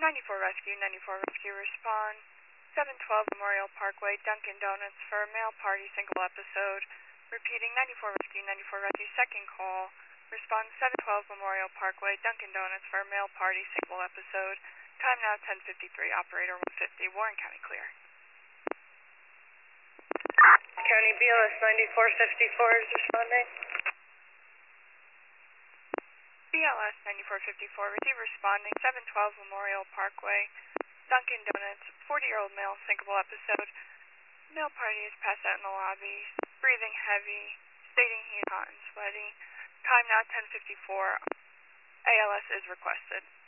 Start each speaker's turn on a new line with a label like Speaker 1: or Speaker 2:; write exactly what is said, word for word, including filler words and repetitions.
Speaker 1: ninety-four Rescue, ninety-four Rescue, respond. seven twelve Memorial Parkway, Dunkin' Donuts for a male party single episode. Repeating, ninety-four Rescue, ninety-four Rescue, second call. Respond seven twelve Memorial Parkway, Dunkin' Donuts for a male party single episode. Time now ten fifty-three, operator one fifty, Warren County clear.
Speaker 2: County B L S ninety-four fifty-four is responding.
Speaker 1: B L S ninety-four fifty-four, receive responding, seven twelve Memorial Parkway, Dunkin' Donuts, forty-year-old male, syncopal episode. Male party is passed out in the lobby, breathing heavy, stating he is hot and sweaty. Time now ten fifty-four, A L S is requested.